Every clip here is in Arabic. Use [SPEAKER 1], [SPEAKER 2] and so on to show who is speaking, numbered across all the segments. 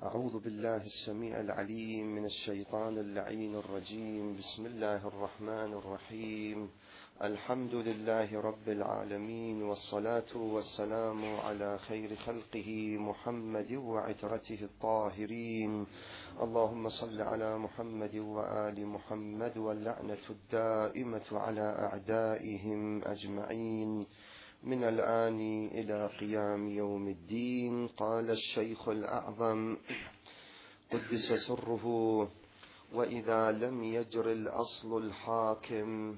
[SPEAKER 1] أعوذ بالله السميع العليم من الشيطان اللعين الرجيم. بسم الله الرحمن الرحيم. الحمد لله رب العالمين، والصلاة والسلام على خير خلقه محمد وعترته الطاهرين. اللهم صل على محمد وآل محمد، واللعنة الدائمة على أعدائهم أجمعين من الآن إلى قيام يوم الدين. قال الشيخ الأعظم قدس سره: وإذا لم يجر الأصل الحاكم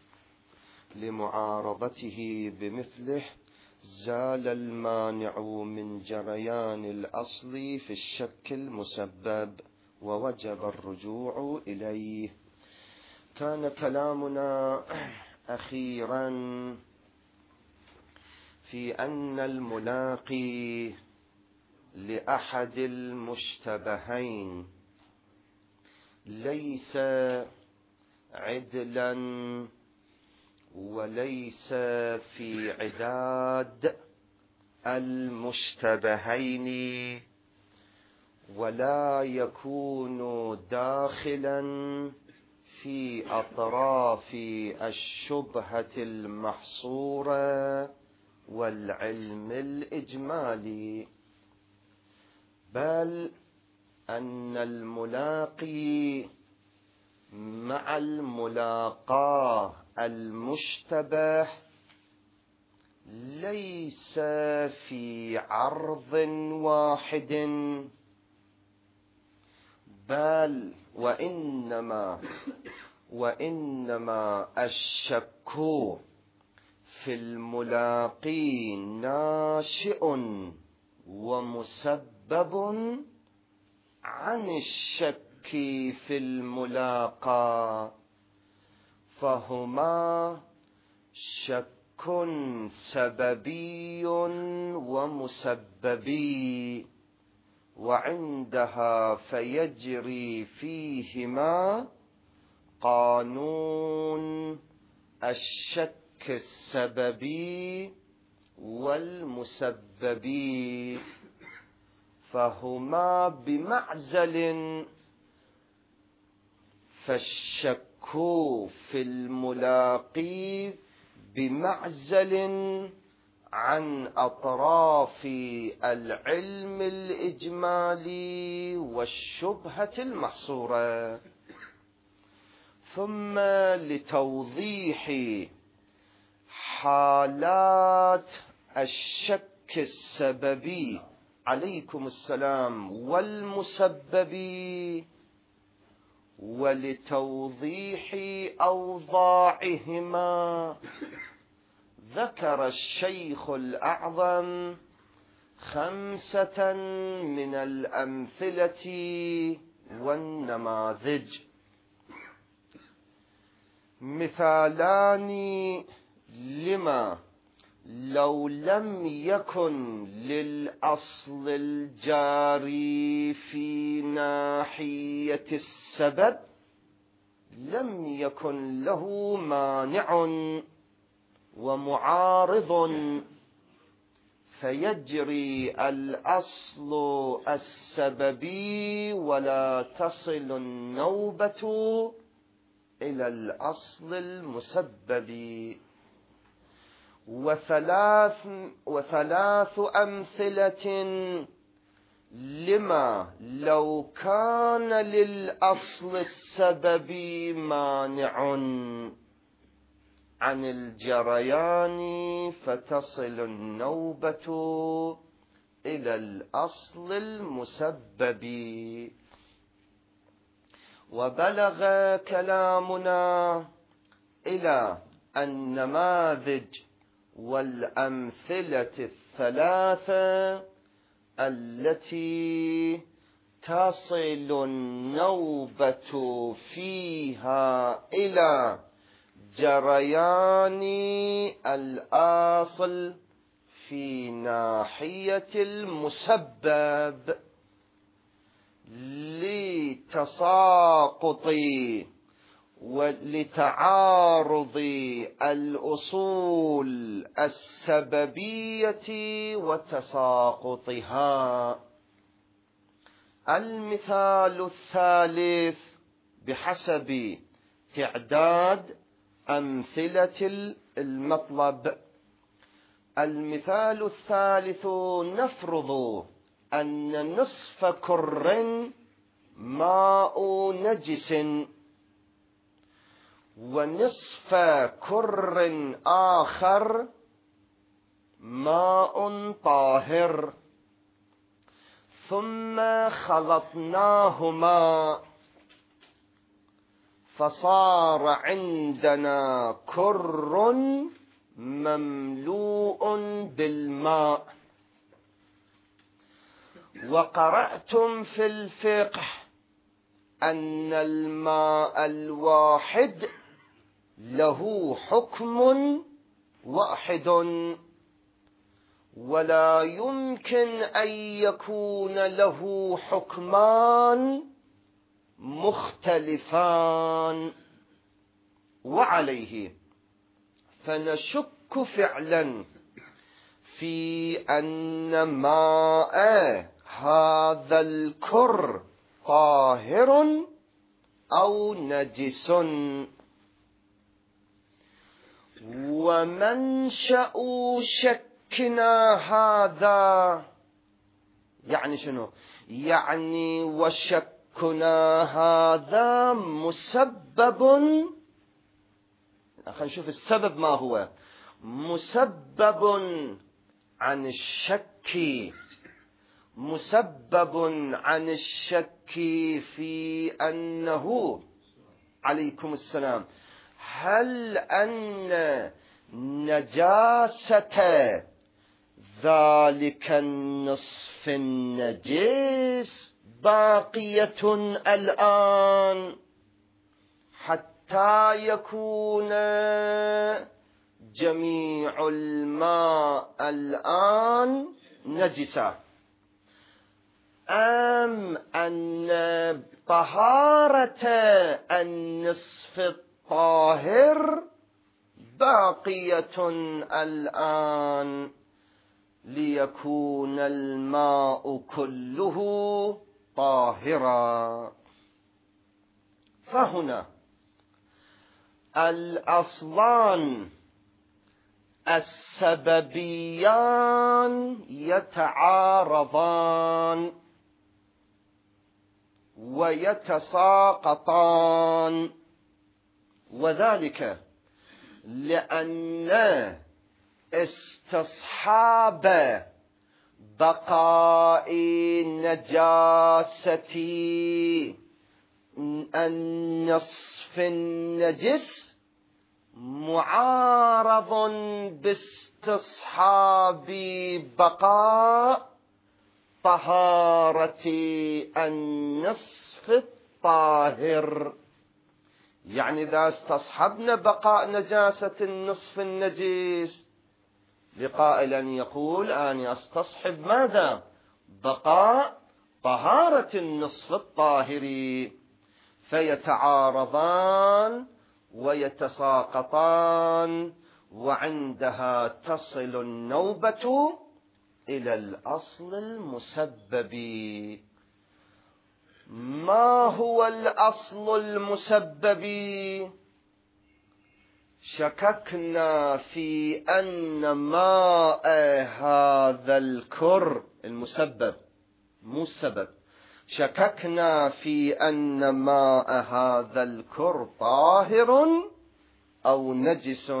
[SPEAKER 1] لمعارضته بمثله زال المانع من جريان الأصل في الشك المسبب، ووجب الرجوع إليه. كان كلامنا أخيرا في أن الملاقي لأحد المشتبهين ليس عدلا وليس في عداد المشتبهين، ولا يكون داخلا في أطراف الشبهة المحصورة والعلم الإجمالي، بل أن الملاقي مع الملاقاة المشتبه ليس في عرض واحد، بل وإنما الشك في الملاقي ناشئ ومسبب عن الشك في الملاقى، فهما شك سببي ومسببي، وعندها فيجري فيهما قانون الشك السببي والمسببي، فهما بمعزل، فالشك في الملاقي بمعزل عن أطراف العلم الإجمالي والشبهة المحصورة. ثم لتوضيح حالات الشك السببي عليكم السلام والمسببي، ولتوضيح أوضاعهما، ذكر الشيخ الأعظم 5 من الأمثلة والنماذج. مثالان لما لو لم يكن للأصل الجاري في ناحية السبب لم يكن له مانع ومعارض، فيجري الأصل السببي ولا تصل النوبة إلى الأصل المسبب. وثلاث أمثلة لما لو كان للأصل السببي مانع عن الجريان فتصل النوبة إلى الأصل المسبب. وبلغ كلامنا إلى النماذج والأمثلة 3 التي تصل النوبة فيها إلى جريان الأصل في ناحية المسبب لتساقط ولتعارض الأصول السببية وتساقطها. المثال الثالث بحسب تعداد أمثلة المطلب. المثال الثالث: نفرض أن نصف كر ماء نجس ونصف كر آخر ماء طاهر، ثم خلطناهما فصار عندنا كر مملوء بالماء. وقرأتم في الفقه أن الماء الواحد له حكم واحد، ولا يمكن أن يكون له حكمان مختلفان. وعليه فنشك فعلا في أن ماء هذا الكر طاهر أو نجس. ومنشأ شكنا هذا يعني شنو؟ يعني وشكنا هذا مسبب، خلينا نشوف السبب ما هو. مسبب عن الشك، مسبب عن الشك في أنه، عليكم السلام، هل أن نجاسة ذلك النصف النجس باقية الآن حتى يكون جميع الماء الآن نجسا، أم أن طهارة النصف الطاهر باقية الآن ليكون الماء كله طاهرا؟ فهنا الأصلان السببيان يتعارضان ويتساقطان، وذلك لأن استصحاب بقاء نجاسة النصف النجس معارض باستصحاب بقاء طهارة النصف الطاهر. يعني إذا استصحبنا بقاء نجاسة النصف النجس، لقائل أن يقول أنا أستصحب ماذا؟ بقاء طهارة النصف الطاهر، فيتعارضان ويتساقطان، وعندها تصل النوبة إلى الأصل المسبب. ما هو الأصل المسبب؟ شككنا في أن ماء هذا الكر المسبب مو السبب، شككنا في أن ماء هذا الكر طاهر أو نجس.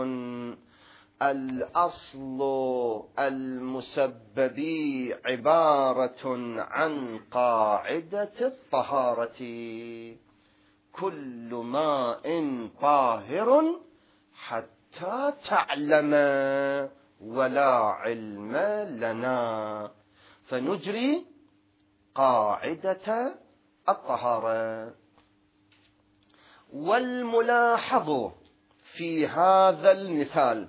[SPEAKER 1] الأصل المسبب عبارة عن قاعدة الطهارة: كل ماء طاهر حتى تعلم ولا علم لنا، فنجري قاعدة الطهارة. والملاحظ في هذا المثال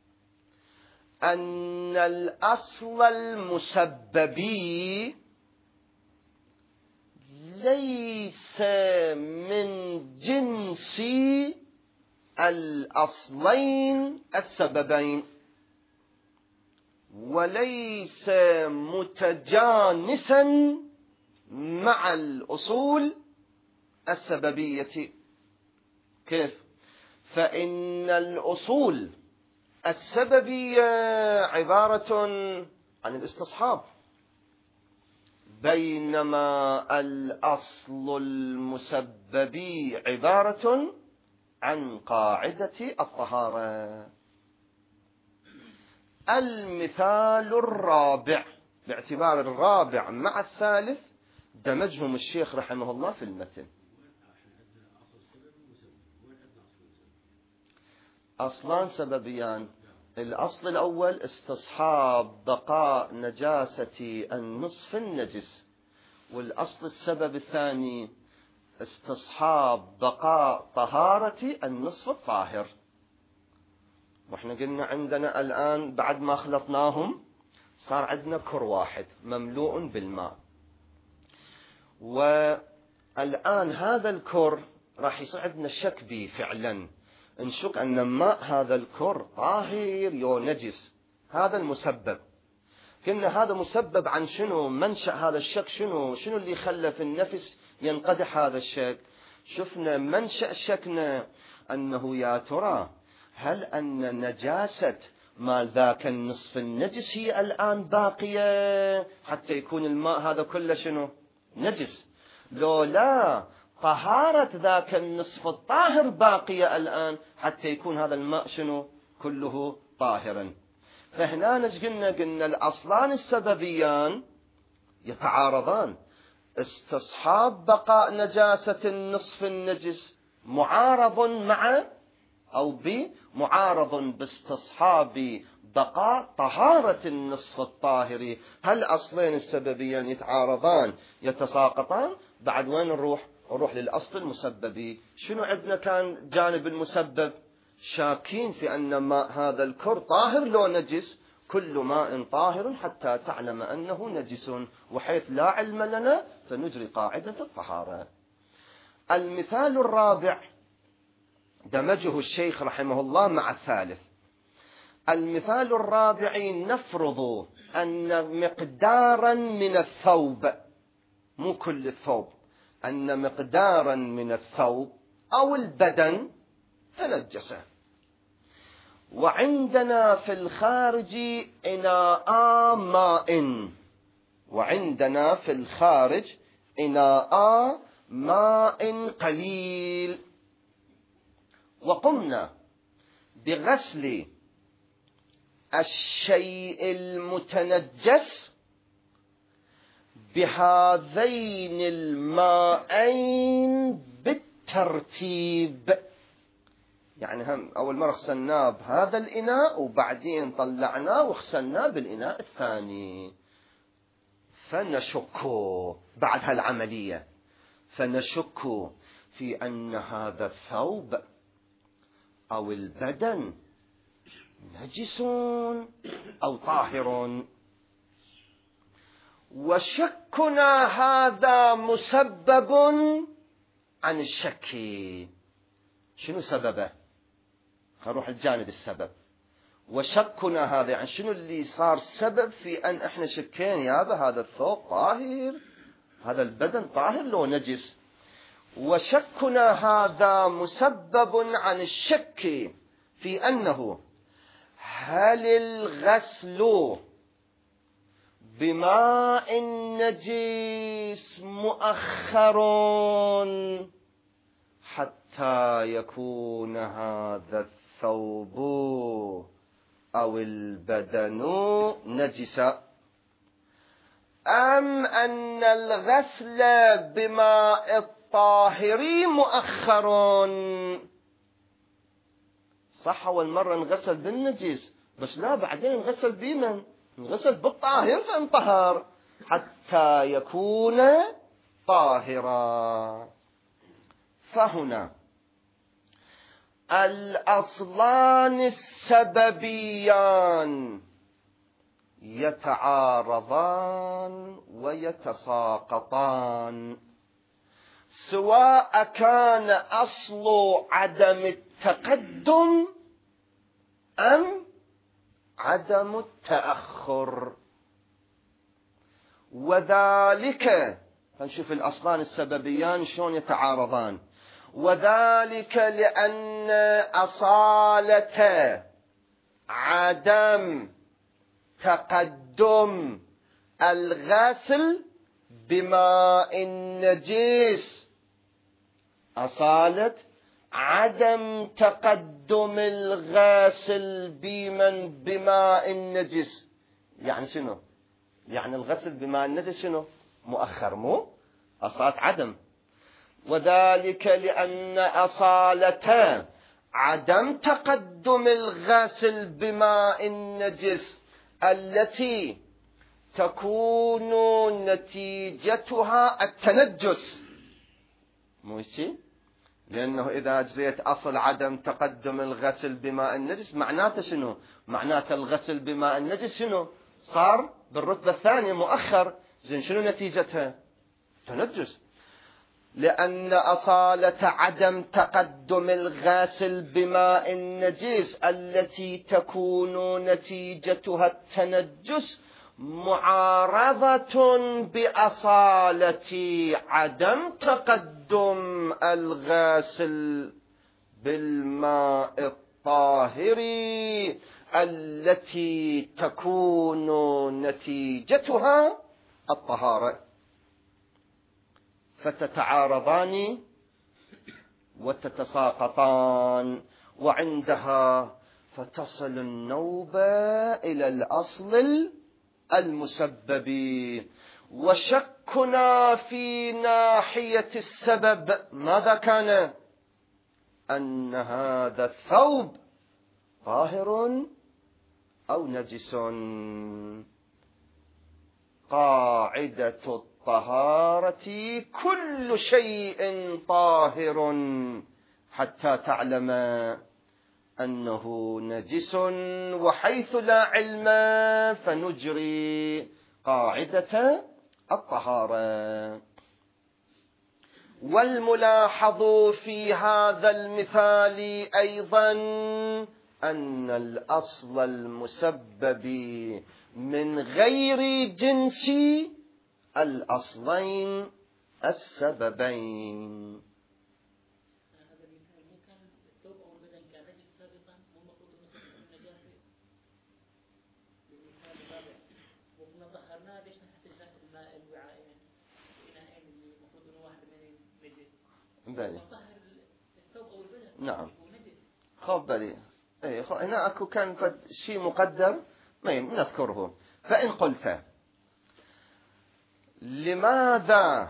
[SPEAKER 1] أن الأصل المسببي ليس من جنس الأصلين السببين، وليس متجانسا مع الأصول السببية. كيف؟ فإن الأصول السببية عبارة عن الاستصحاب، بينما الأصل المسببي عبارة عن قاعدة الطهارة. المثال الرابع، باعتبار الرابع مع الثالث دمجهم الشيخ رحمه الله في المتن. أصلان سببيان. الأصل الأول استصحاب بقاء نجاسة النصف النجس، والأصل السبب الثاني استصحاب بقاء طهارة النصف الطاهر. واحنا قلنا عندنا الآن بعد ما خلطناهم صار عندنا كر واحد مملوء بالماء، والآن هذا الكر راح يصير عندنا شك به فعلا، نشك أن ماء هذا الكر طاهر يو نجس. هذا المسبب. كنا هذا مسبب عن شنو؟ منشأ هذا الشك شنو اللي خلى في النفس ينقدح هذا الشك؟ شفنا منشأ شكنا أنه يا ترى هل أن نجاسة مال ذاك النصف النجس هي الآن باقية حتى يكون الماء هذا كله شنو؟ نجس، لو لا طهارة ذاك النصف الطاهر باقية الآن حتى يكون هذا الماء شنو؟ كله طاهرا. فهنا قلنا الأصلان السببيان يتعارضان. استصحاب بقاء نجاسة النصف النجس معارض مع أو بمعارض باستصحاب بقاء طهارة النصف الطاهر. هل أصلين السببيان يتعارضان يتساقطان؟ بعد وين نروح للأصل المسببي. شنو عندنا كان جانب المسبب؟ شاكين في أن ماء هذا الكر طاهر لو نجس. كل ماء طاهر حتى تعلم أنه نجس، وحيث لا علم لنا فنجري قاعدة الطهارة. المثال الرابع دمجه الشيخ رحمه الله مع الثالث. المثال الرابع نفرض أن مقدارا من الثوب، مو كل الثوب، أن مقدارا من الثوب أو البدن تنجس، وعندنا في الخارج إناء ماء، وعندنا في الخارج إناء ماء قليل، وقمنا بغسل الشيء المتنجس بهذين الماءين بالترتيب. يعني هم أول مرة غسلناه بهذا الإناء وبعدين طلعناه وغسلناه بالإناء الثاني. فنشك بعد هالعملية، فنشك في أن هذا الثوب أو البدن نجس أو طاهر. وشكنا هذا مسبب عن الشك. شنو سببه؟ نروح الجانب السبب. وشكنا هذا يعني شنو اللي صار سبب في أن احنا شكين يابا هذا الثوب طاهر، هذا البدن طاهر لو نجس. وشكنا هذا مسبب عن الشك في أنه هل الغسل بماء نجس مؤخر حتى يكون هذا الثوب أو البدن نجسا، أم أن الغسل بماء الطاهر مؤخر؟ صح أول مرة نغسل بالنجس، بس لا بعدين نغسل بمن؟ نغسل بالطاهر فانطهر حتى يكون طاهرا. فهنا الأصلان السببيان يتعارضان ويتساقطان، سواء كان أصل عدم التقدم أم عدم التأخر. وذلك فنشوف الأصلان السببيان شلون يتعارضان. وذلك لأن أصالة عدم تقدم الغسل بماء النجس، أصالة عدم تقدم الغسل بماء النجس يعني شنو؟ يعني الغسل بماء النجس شنو؟ مؤخر، مو أصالة عدم. وذلك لأن أصالة عدم تقدم الغسل بماء النجس التي تكون نتيجتها التنجس، مو شيء؟ لأنه إذا أجريت أصل عدم تقدم الغسل بماء النجس معناته شنو؟ معناته الغسل بماء النجس شنو؟ صار بالرتبة الثانية مؤخر. زين شنو نتيجتها؟ تنجس. لأن أصالة عدم تقدم الغاسل بماء النجس التي تكون نتيجتها التنجس معارضة بأصالة عدم تقدم الغاسل بالماء الطاهر التي تكون نتيجتها الطهارة، فتتعارضان وتتساقطان، وعندها فتصل النوبة إلى الأصل المسبب. وشكنا في ناحية السبب ماذا كان؟ أن هذا الثوب طاهر أو نجس. قاعدة الطهارة كل شيء طاهر حتى تعلم أنه نجس، وحيث لا علم فنجري قاعدة الطهارة. والملاحظ في هذا المثال أيضا أن الأصل المسبب من غير جنس الأصلين السببين. بلي. نعم خب بلي. هنا أكو كان شيء مقدر ما نذكره. فإن قلت لماذا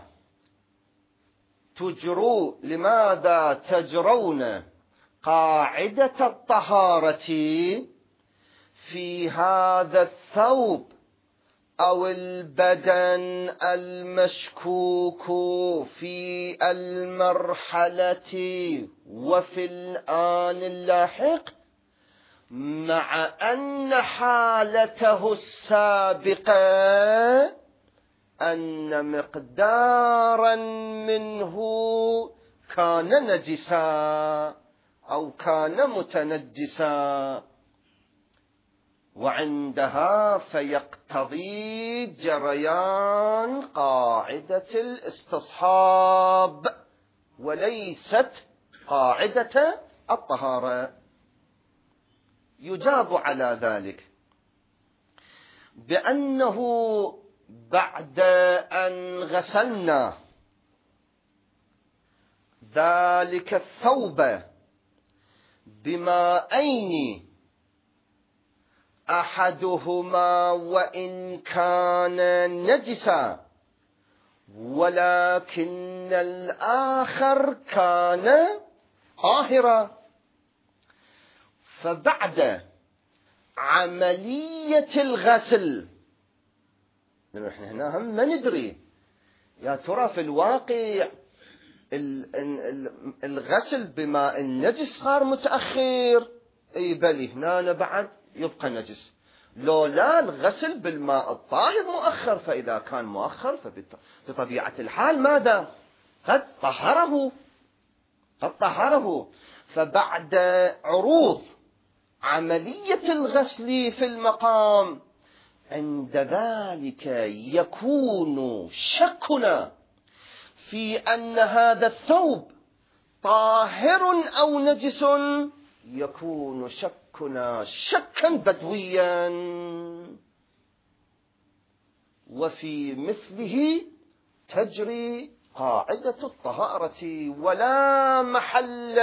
[SPEAKER 1] تجرون قاعدة الطهارة في هذا الثوب أو البدن المشكوك في المرحلة وفي الآن اللاحق، مع أن حالته السابقة أن مقدارا منه كان نجسا أو كان متنجسا، وعندها فيقتضي جريان قاعدة الاستصحاب وليست قاعدة الطهارة. يجاب على ذلك بأنه بعد أن غسلنا ذلك الثوب بماءين أحدهما وإن كان نجسا ولكن الآخر كان طاهرا، فبعد عملية الغسل نحن هنا هم ما ندري يا ترى في الواقع الغسل بماء النجس صار متأخر، اي بلي هنا بعد يبقى نجس، لو لا الغسل بالماء الطاهر مؤخر، فإذا كان مؤخر فبطبيعة الحال ماذا؟ قد طهره. فبعد عروض عملية الغسل في المقام عند ذلك يكون شكنا في أن هذا الثوب طاهر أو نجس يكون شكنا شكا بدويا، وفي مثله تجري قاعدة الطهارة، ولا محل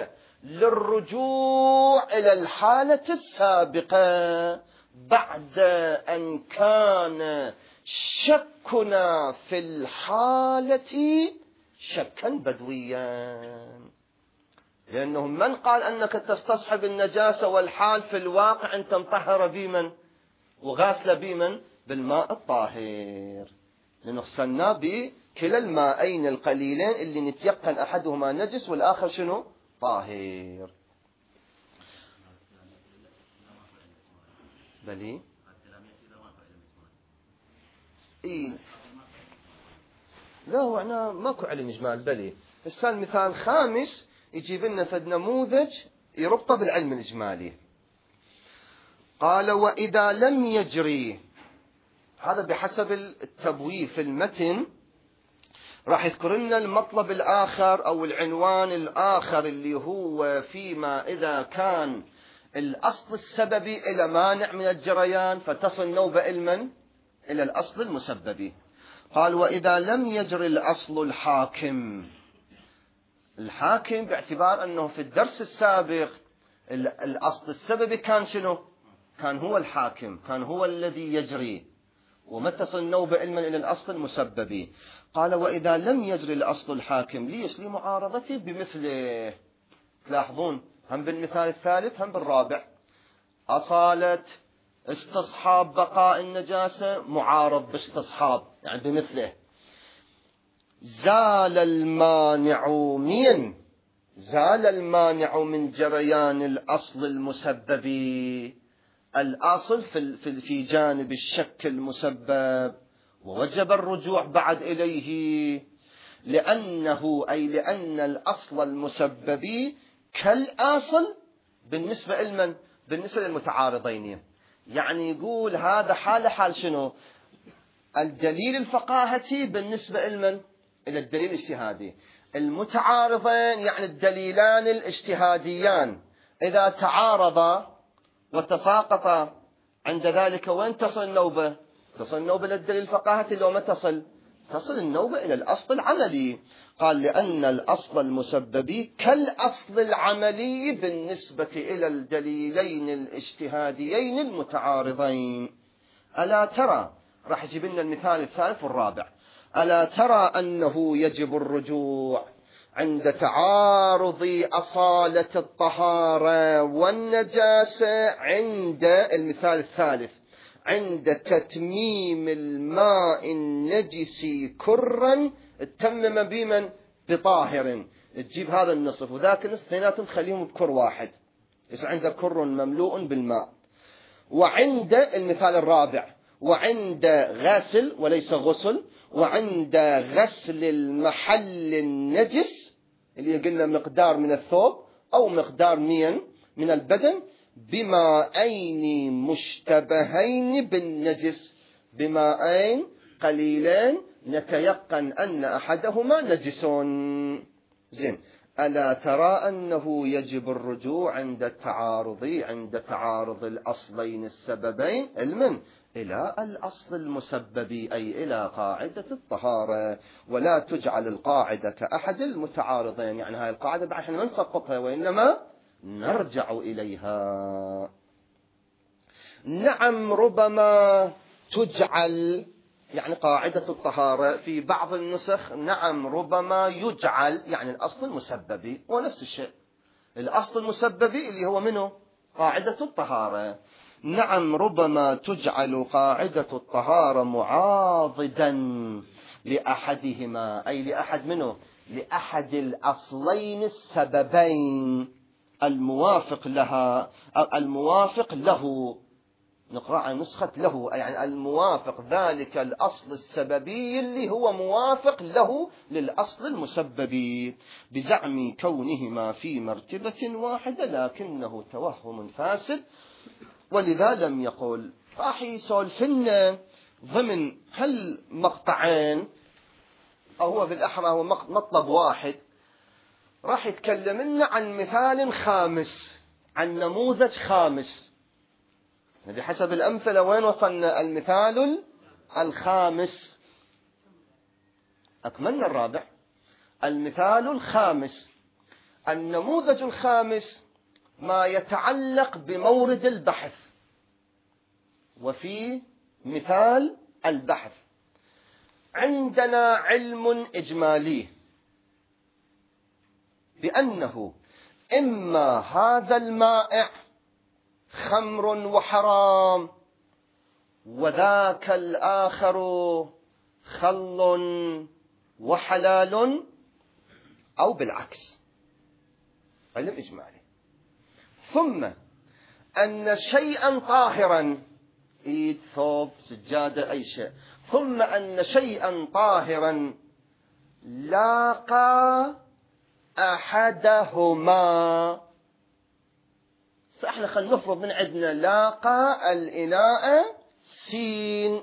[SPEAKER 1] للرجوع إلى الحالة السابقة بعد أن كان شكنا في الحالة شكا بدويا. لأنه من قال أنك تستصحب النجاسة والحال في الواقع أنت مطهر بمن وغاسل بمن بالماء الطاهر، لأنه غسلنا بكلا الماءين القليلين اللي نتيقن أحدهما نجس والآخر شنو طاهر. بلي إيه لا هو أنا ماكو علم إجمال. بلي السؤال مثال خامس يجيب لنا فد نموذج يربطه بالعلم الإجمالي. قال وإذا لم يجري، هذا بحسب التبويب في المتن راح يذكر لنا المطلب الآخر أو العنوان الآخر اللي هو فيما إذا كان الأصل السببي إلى مانع من الجريان فتصل نوبة إلى الأصل المسببي. قال وإذا لم يجري الأصل الحاكم باعتبار أنه في الدرس السابق الأصل السببي كان شنو؟ كان هو الحاكم، كان هو الذي يجري، وما تصل النوبة إلى الأصل المسببي. قال وإذا لم يجري الأصل الحاكم، ليش؟ لمعارضته بمثله. تلاحظون هم بالمثال الثالث هم بالرابع أصالة استصحاب بقاء النجاسة معارض باستصحاب يعني بمثله. زال المانع من جريان الأصل المسببي، الأصل في جانب الشك المسبب، ووجب الرجوع بعد إليه لأن الأصل المسببي كالأصل بالنسبة للمتعارضين. يعني يقول هذا حال شنو؟ الدليل الفقاهتي بالنسبة إلى الدليل الاجتهادي. المتعارضين يعني الدليلان الاجتهاديان إذا تعارضا وتساقطا عند ذلك وين تصل النوبة؟ تصل النوبة للدليل الفقاهتي. لو ما تصل النوبة إلى الأصل العملي. قال لأن الأصل المسببي كالأصل العملي بالنسبة إلى الدليلين الاجتهاديين المتعارضين. ألا ترى، راح يجيب لنا المثال الثالث والرابع، ألا ترى أنه يجب الرجوع عند تعارض أصالة الطهارة والنجاسة عند المثال الثالث عند تتميم الماء النجس كرا تتمم بمن؟ بطاهر. تجيب هذا النصف وذاك النصف اثنيناتهم تخليهم بكر واحد، يصير عندك كر مملوء بالماء. وعند المثال الرابع وعند غسل وليس غسل، وعند غسل المحل النجس اللي قلنا مقدار من الثوب أو مقدار من البدن بماءين مشتبهين بالنجس، بماءين قليلين نتيقن أن أحدهما نجس. زين. ألا ترى أنه يجب الرجوع عند تعارض الأصلين السببين إلى الأصل المسببي، أي إلى قاعدة الطهارة، ولا تجعل القاعدة كأحد المتعارضين. يعني هاي القاعدة بعد ما نسقطها وإنما نرجع إليها. نعم ربما تجعل، يعني قاعدة الطهارة في بعض النسخ نعم ربما يجعل، يعني الأصل المسببي ونفس الشيء. الأصل المسببي اللي هو منه قاعدة الطهارة. نعم ربما تجعل قاعدة الطهارة معاضدا لأحدهما، أي لأحد الأصلين السببين الموافق له. نقرأ عن نسخة له، يعني الموافق ذلك الأصل السببي اللي هو موافق له للأصل المسببي بزعم كونهما في مرتبة واحدة، لكنه توهم فاسد ولذا لم يقل. راح يسولفنا ضمن هالمقطعين أو هو بالأحرى هو مطلب واحد، راح يتكلم لنا عن مثال خامس، عن نموذج خامس. بحسب الأمثلة وين وصلنا؟ المثال الخامس. أكملنا الرابع. المثال الخامس، النموذج الخامس، ما يتعلق بمورد البحث. وفي مثال البحث عندنا علم إجمالي بأنه إما هذا المائع خمر وحرام، وذاك الآخر خل وحلال، أو بالعكس. علم إجمالي. ثم أن شيئا طاهرا، إيد، ثوب، سجادة، أي شيء، ثم أن شيئا طاهرا لاقى أحدهما. احنا خلينا نفرض من عندنا لاقى الإناء سين،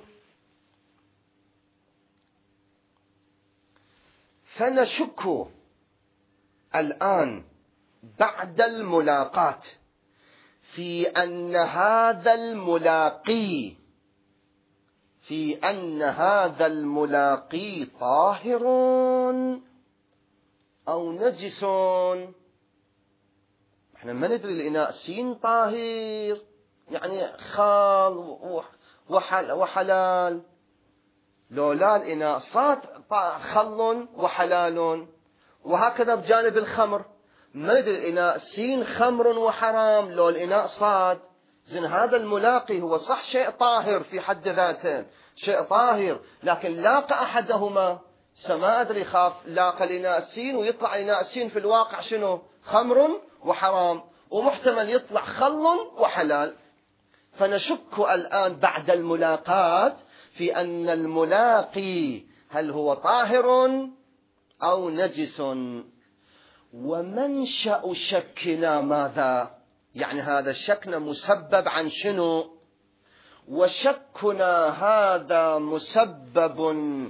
[SPEAKER 1] فنشك الآن بعد الملاقاة في أن هذا الملاقي طاهر أو نجس. احنا ما ندري الإناء سين طاهر يعني خال وحلال، لولا الإناء صاد خل وحلال. وهكذا بجانب الخمر، ما ندري الإناء سين خمر وحرام، لو الإناء صاد. زين هذا الملاقي هو صح شيء طاهر في حد ذاته، شيء طاهر، لكن لاقى أحدهما. ما أدري، خاف لاقى الإناء سين ويطلع الإناء سين في الواقع شنو؟ خمر وحرام، ومحتمل يطلع خل وحلال. فنشك الآن بعد الملاقاة في أن الملاقي هل هو طاهر أو نجس. ومنشأ شكنا ماذا؟ يعني هذا شكنا مسبب عن شنو؟ وشكنا هذا مسبب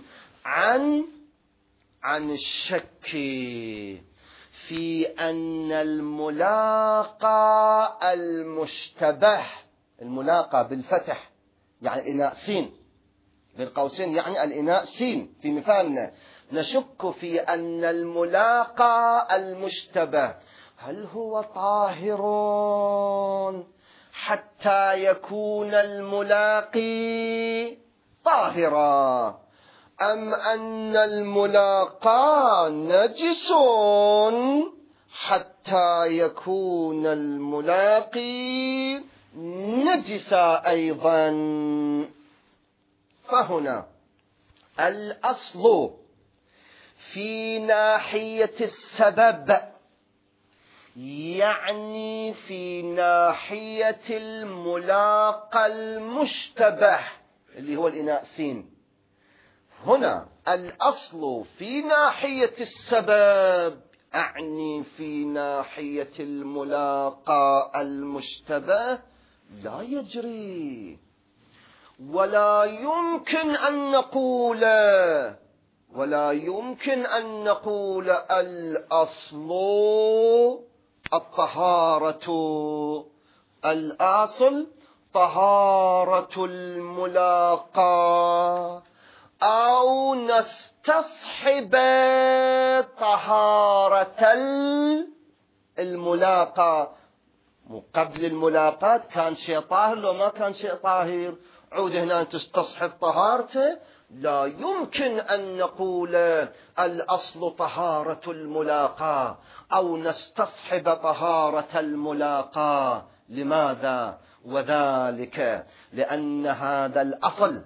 [SPEAKER 1] عن الشك في أن الملاقى المشتبه، الملاقى بالفتح يعني الإناء سين، بالقوسين يعني الإناء سين في مثالنا، نشك في أن الملاقى المشتبه هل هو طاهر حتى يكون الملاقي طاهرا، أم أن الملاقى نجس حتى يكون الملاقي نجسا أيضا. فهنا الأصل في ناحية السبب، يعني في ناحية الملاقى المشتبه اللي هو الإناء سين. هنا الأصل في ناحية السبب، أعني في ناحية الملاقى المشتبه، لا يجري. ولا يمكن أن نقول الأصل الطهارة، الأصل طهارة الملاقى، أو نستصحب طهارة الملاقى. قبل الملاقاة كان شيء طاهر، لو ما كان شيء طاهر عود هنا تستصحب طهارته. لا يمكن أن نقول الأصل طهارة الملاقاة أو نستصحب طهارة الملاقاة. لماذا؟ وذلك لأن هذا الأصل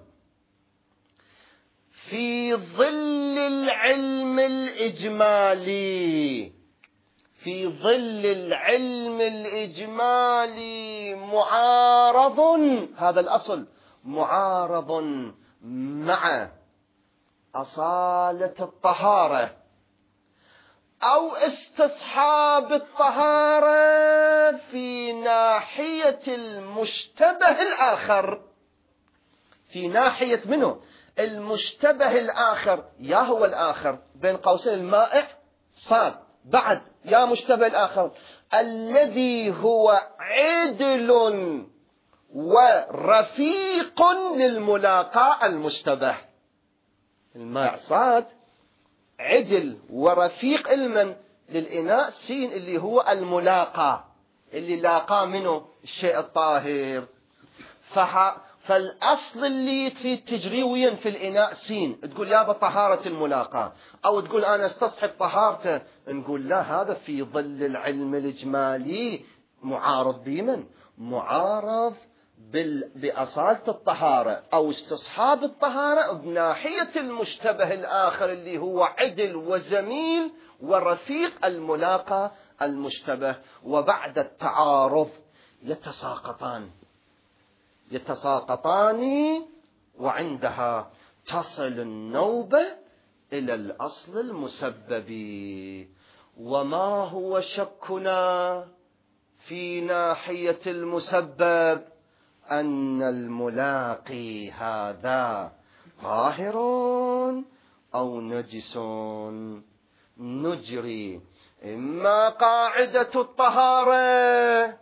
[SPEAKER 1] في ظل العلم الإجمالي معارض، هذا الأصل معارض مع أصالة الطهارة أو استصحاب الطهارة في ناحية المشتبه الآخر. في ناحية منه المشتبه الآخر يا هو الآخر بين قوسين المائع صاد بعد يا مشتبه الآخر الذي هو عدل ورفيق للملاقاة المشتبه. المائع صاد عدل ورفيق المن للإناء سين اللي هو الملاقاة اللي لاقى منه الشيء الطاهر. فالأصل اللي تجري وين في الإناء سين تقول يا بطهارة الملاقاة أو تقول أنا استصحب طهارته، نقول لا هذا في ظل العلم الإجمالي معارض بمن؟ معارض بأصالة الطهارة أو استصحاب الطهارة بناحية المشتبه الآخر اللي هو عدل وزميل ورفيق الملاقى المشتبه. وبعد التعارض يتساقطان وعندها تصل النوبة إلى الأصل المسبب. وما هو شكنا في ناحية المسبب؟ أن الملاقي هذا طاهر أو نجس، نجري إما قاعدة الطهارة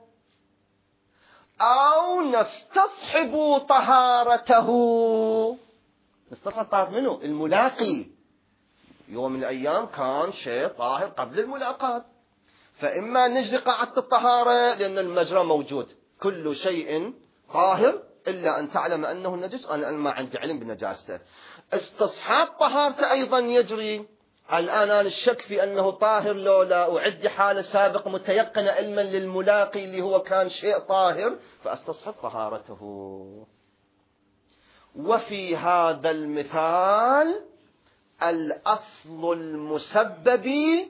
[SPEAKER 1] أو نستصحب طهارته. نستصحب طهارة منه؟ الملاقي يوم من الأيام كان شيء طاهر قبل الملاقاة، فإما نجري قاعدة الطهارة لأن المجرى موجود كل شيء طاهر إلا أن تعلم أنه نجس، أنا ما عندي علم بنجاسته. استصحاب طهارته أيضا يجري، الآن أنا الشك في أنه طاهر لو لا أعد حالة سابق متيقنة علما للملاقي اللي هو كان شيء طاهر فأستصحب طهارته. وفي هذا المثال الأصل المسبب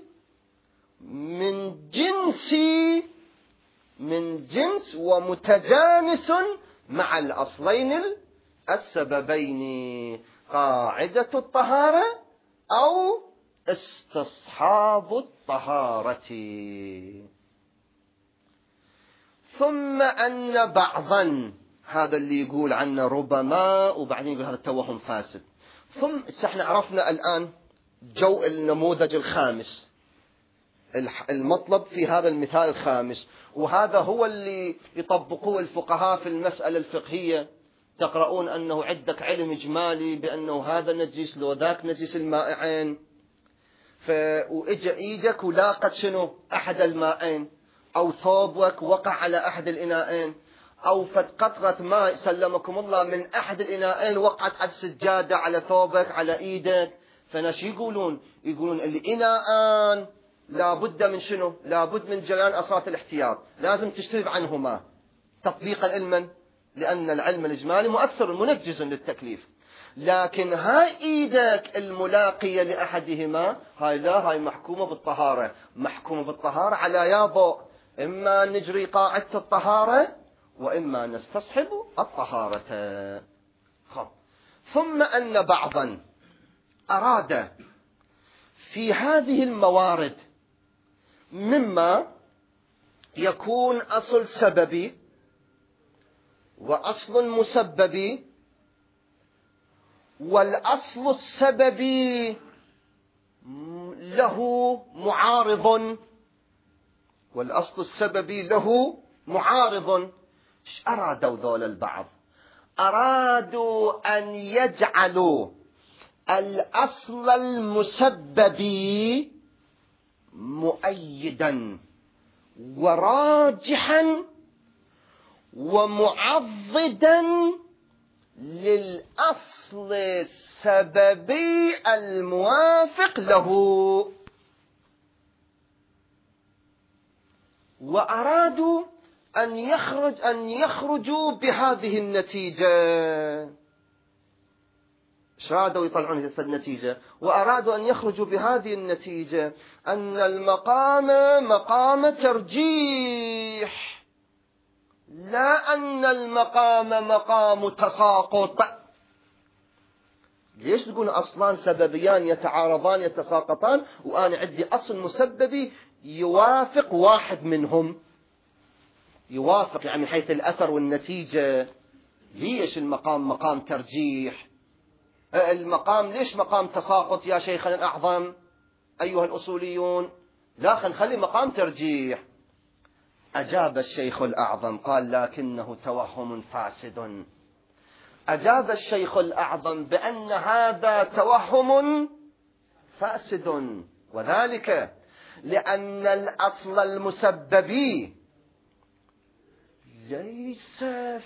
[SPEAKER 1] من جنس ومتجانس مع الأصلين السببين، قاعدة الطهارة أو استصحاب الطهارة. ثم أن بعضا، هذا اللي يقول عنه ربما وبعدين يقول هذا التوهم فاسد. ثم احنا عرفنا الآن جو النموذج الخامس، المطلب في هذا المثال الخامس، وهذا هو اللي يطبقوه الفقهاء في المسألة الفقهية. تقرؤون أنه عندك علم إجمالي بأنه هذا نجس لو ذاك نجس المائعين، وإجا إيدك ولاقت شنو أحد المائين، أو ثوبك وقع على أحد الإناءين، أو قطرة ماء سلمكم الله من أحد الإناءين وقعت على السجادة على ثوبك على إيدك. فناش يقولون الإناءان لابد من شنو؟ لابد من جريان أصالة الاحتياط، لازم تجتنب عنهما تطبيقا علما، لأن العلم الإجمالي مؤثر منجز للتكليف. لكن هاي إيدك الملاقية لأحدهما هاي محكومة بالطهارة، محكومة بالطهارة على ياضو، إما نجري قاعدة الطهارة وإما نستصحب الطهارة. ثم أن بعضا أراد في هذه الموارد مما يكون أصل سببي وأصل مسببي، والأصل السببي له معارض، ايش أرادوا ذول البعض؟ أرادوا أن يجعلوا الأصل المسببي مؤيدا وراجحا ومعضدا للأصل السببي الموافق له، وأرادوا أن يخرجوا بهذه النتيجة. ايش أرادوا يطلعون هذه النتيجة؟ وأرادوا أن يخرجوا بهذه النتيجة أن المقام مقام ترجيح، لا أن المقام مقام تساقط. ليش تقول أصلان سببيان يتعارضان يتساقطان وأنا عندي أصل مسببي يوافق واحد منهم، يوافق يعني من حيث الأثر والنتيجة؟ ليش المقام مقام ترجيح؟ المقام ليش مقام تساقط يا شيخنا الأعظم أيها الأصوليون؟ لا، خلينا نخلي مقام ترجيح. أجاب الشيخ الأعظم قال لكنه توهم فاسد. أجاب الشيخ الأعظم بأن هذا توهم فاسد، وذلك لأن الأصل المسببي ليس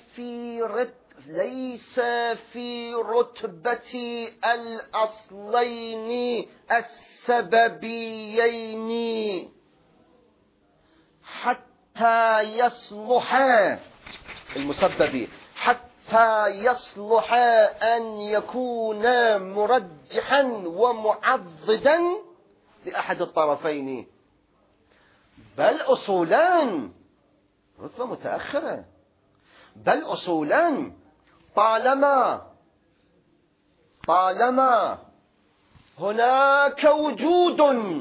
[SPEAKER 1] في رتبة الأصلين السببيين حتى يصلح المسبب، حتى يصلح أن يكون مرجحا ومعضدا لأحد الطرفين، بل أصولان رتبة متأخرة، بل أصولان طالما هناك وجود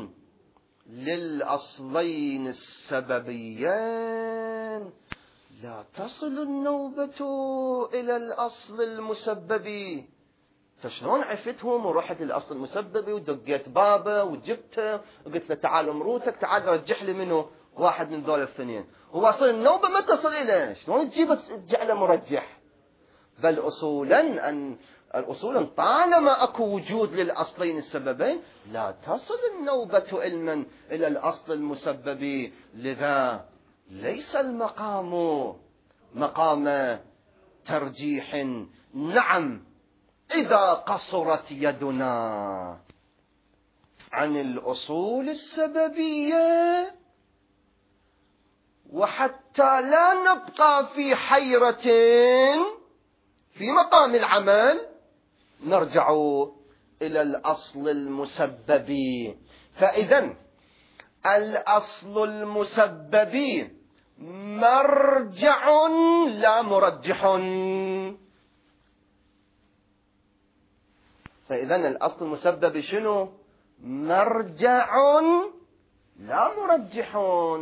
[SPEAKER 1] للأصلين السببيين لا تصل النوبة إلى الأصل المسببي. شلون عفتهم ورحت للأصل المسببي ودقيت بابه وجبته وقلت له تعال امروتك، تعال رجح لي منه واحد من ذول الاثنين، هو أصل النوبة ما تصل إليه، شلون تجيب تجعله مرجح؟ بل أصولا طالما أكو وجود للأصلين السببين لا تصل النوبة علما إلى الأصل المسببي. لذا ليس المقام مقام ترجيح. نعم، إذا قصرت يدنا عن الأصول السببية وحتى لا نبقى في حيرة في مقام العمل نرجع إلى الأصل المسببي. فإذا الأصل المسببي مرجع لا مرجح. فإذا الأصل المسببي شنو؟ مرجع لا مرجح.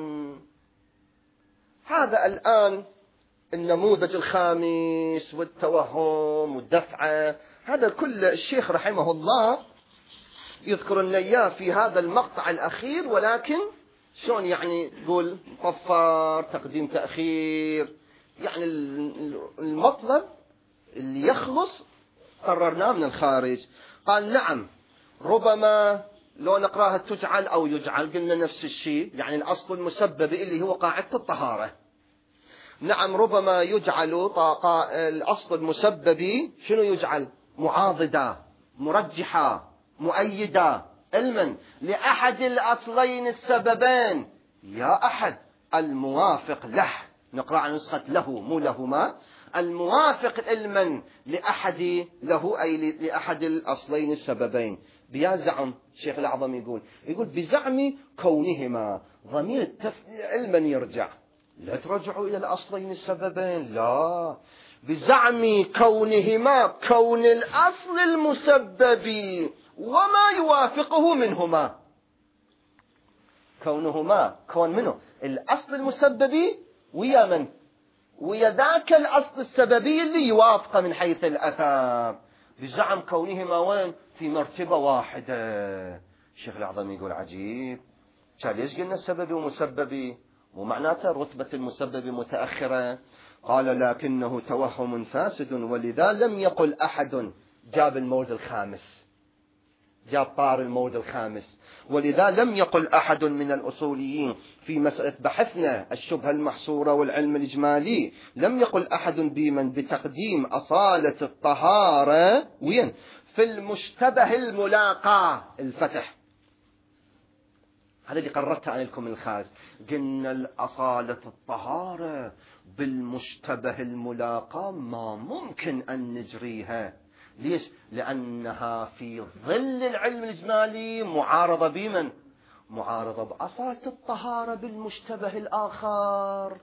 [SPEAKER 1] هذا الآن النموذج الخامس والتوهم والدفعة، هذا كل الشيخ رحمه الله يذكر لنا إياه في هذا المقطع الأخير، ولكن شلون يعني تقول مطفر تقديم تأخير، يعني المطلب اللي يخلص قررناه من الخارج. قال نعم، ربما لو نقراها تجعل أو يجعل قلنا نفس الشيء، يعني الأصل المسبب اللي هو قاعدة الطهارة. نعم، ربما يجعل الأصل المسبب شنو يجعل؟ معاضدا، مرجحا، مؤيدا علما لأحد الأصلين السببين، يا أحد الموافق له، نقرأ عن نسخة له مو لهما، الموافق علما لأحد له أي لأحد الأصلين السببين. بيزعم الشيخ الأعظم يقول بزعم كونهما ضمير علما يرجع، لا ترجعوا إلى الأصلين السببين، لا، بزعم كونهما كون الأصل المسبب وما يوافقه منهما، كونهما كون منه الأصل المسبب ويا من؟ ويا ذاك الأصل السببي اللي يوافقه من حيث الأثر، بزعم كونهما وين؟ في مرتبة واحدة. الشيخ الأعظم يقول عجيب، ليش قلنا سببي ومسببي؟ ومعناته رتبة المسبب متأخرة. قال لكنه توهم فاسد، ولذا لم يقل أحد، جاب المورد الخامس، جاب طار المورد الخامس، ولذا لم يقل أحد من الأصوليين في مسألة بحثنا الشبهة المحصورة والعلم الإجمالي، لم يقل أحد بمن بتقديم أصالة الطهارة وين؟ في المشتبه الملاقى، الفتح، هذا اللي قررت عليكم من الخارج، قلنا الأصالة الطهارة بالمشتبه الملاقى ما ممكن أن نجريها. ليش؟ لأنها في ظل العلم الإجمالي معارضة بمن؟ معارضة بأصالة الطهارة بالمشتبه الآخر،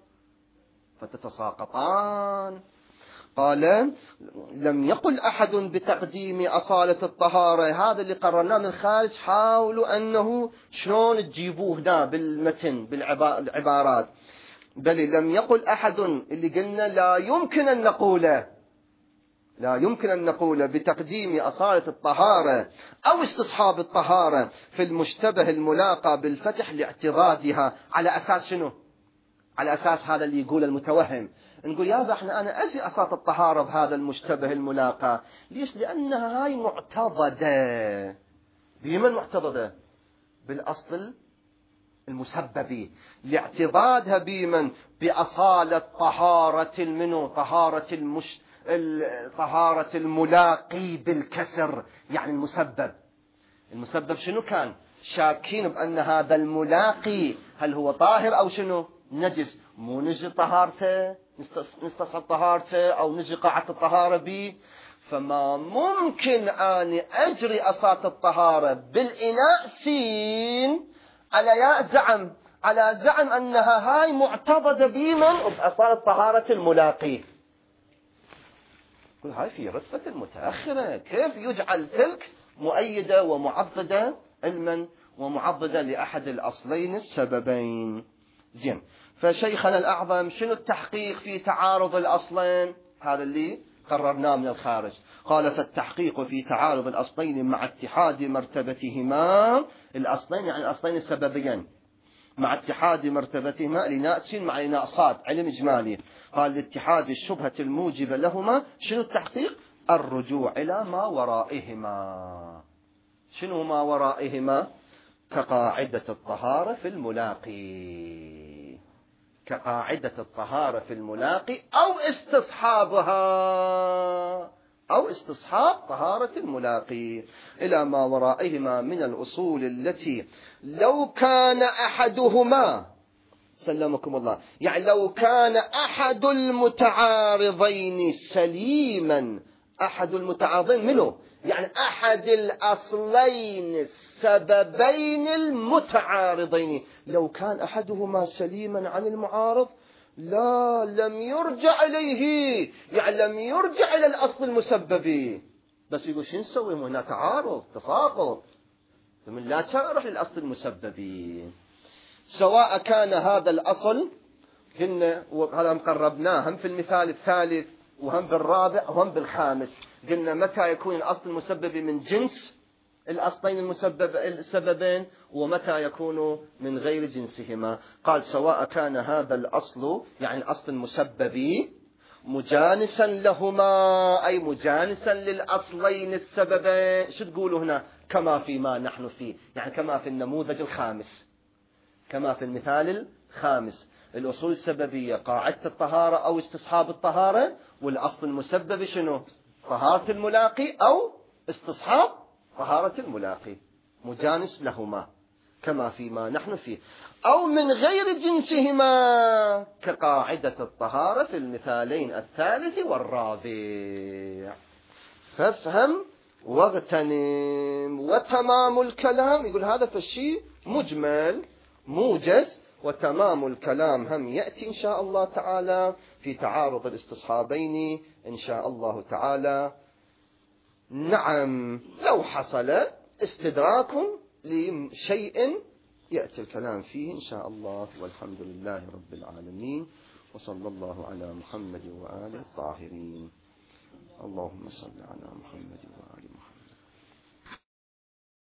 [SPEAKER 1] فتتساقطان. قال لم يقل أحد بتقديم أصالة الطهارة، هذا اللي قررناه من الخارج، حاولوا أنه شلون تجيبوه هنا بالمتن بالعبارات، بل لم يقل أحد اللي قلنا لا يمكن أن نقوله، لا يمكن أن نقول بتقديم أصالة الطهارة أو استصحاب الطهارة في المشتبه الملاقى بالفتح لاعتراضها على أساس شنو؟ على أساس هذا اللي يقول المتوهم، نقول يا أنا أجي أصالة الطهارة بهذا المشتبه الملاقى. ليش؟ لأنها هاي معتضدة. بمن معتضدة؟ بالأصل المسببي، لاعتضادها بمن؟ بأصالة طهارة منه، طهارة الملاقي بالكسر، يعني المسبب شنو كان؟ شاكين بأن هذا الملاقي هل هو طاهر أو شنو؟ نجس. مو نجي طهارته، نستصحب طهارته أو نجي قاعة الطهارة به. فما ممكن أن أجري أصالة الطهارة بالإناء سين على زعم أنها هاي معتضدة بمن؟ بأصالة طهارة الملاقي. كل هاي في رتبة المتأخرة. كيف يجعل تلك مؤيدة ومعضدة علما ومعضدة لأحد الأصلين السببين؟ زين. فشيخنا الأعظم شنو التحقيق في تعارض الأصلين؟ هذا اللي قررناه من الخارج. قال: فالتحقيق في تعارض الأصلين مع اتحاد مرتبتهما، الأصلين يعني الأصلين السببيين، مع اتحاد مرتبتهما لناس مع ناقصات، علم إجمالي. قال: لاتحاد الشبهة الموجبة لهما. شنو التحقيق؟ الرجوع إلى ما ورائهما. شنو ما ورائهما؟ كقاعدة الطهارة في الملاقي، كقاعدة الطهارة في الملاقي أو استصحابها، أو استصحاب طهارة الملاقي إلى ما ورائهما من الأصول التي لو كان أحدهما، سلمكم الله، يعني لو كان أحد المتعارضين سليما، أحد المتعارضين منه يعني أحد الأصلين السببين المتعارضين، لو كان أحدهما سليما عن المعارض لا لم يرجع إليه، يعني لم يرجع إلى الأصل المسبب. بس يقول شو نسوي؟ هنا تعارض تساقط، فمن لا تروح للأصل المسبب. سواء كان هذا الأصل، هذا مقربناه هم في المثال الثالث وهم بالرابع وهم بالخامس. قلنا متى يكون الأصل المسبب من جنس الأصلين السببين، ومتى يكون من غير جنسهما. قال: سواء كان هذا الأصل يعني الأصل المسبب مجانسا لهما، أي مجانسا للأصلين السببين. شو تقولوا هنا؟ كما فيما نحن فيه، يعني كما في النموذج الخامس، كما في المثال الخامس. الأصول السببية قاعدة الطهارة أو استصحاب الطهارة، والأصل المسبب شنو؟ طهارة الملاقي أو استصحاب طهارة الملاقي، مجانس لهما كما فيما نحن فيه، أو من غير جنسهما كقاعدة الطهارة في المثالين الثالث والرابع. فافهم واغتنم. وتمام الكلام، يقول هذا فالشيء مجمل موجز، وتمام الكلام هم يأتي إن شاء الله تعالى في تعارض الاستصحابين إن شاء الله تعالى. نعم، لو حصل استدراك لشيء يأتي الكلام فيه إن شاء الله. والحمد لله رب العالمين، وصلى الله على محمد وآله الطاهرين. اللهم صل على محمد وآله.